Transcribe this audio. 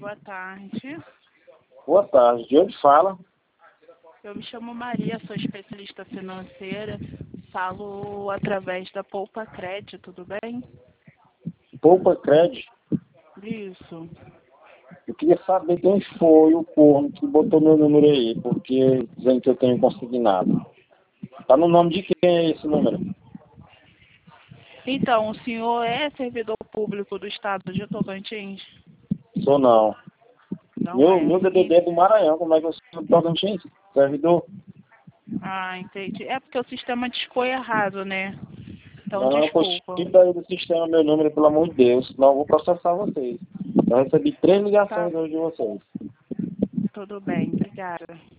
boa tarde. Boa tarde. De onde fala? Eu me chamo Maria, sou especialista financeira. Falo através da Poupa Cred, tudo bem? Poupa Cred? Isso. Eu queria saber quem foi o corno que botou meu número aí, porque dizendo que eu tenho consignado. Tá no nome de quem é esse número? Então, o senhor é servidor público do estado de Tocantins? Sou não. Não é. Meu DDD é do Maranhão, como é que eu sou do Tocantins? Servidor? Ah, entendi. É porque o sistema discou errado, né? Então, Não, pois desculpa. tira daí do sistema meu número, pelo amor de Deus, senão eu vou processar vocês. Eu recebi 3 Tá, ligações hoje de vocês. tudo bem, obrigada.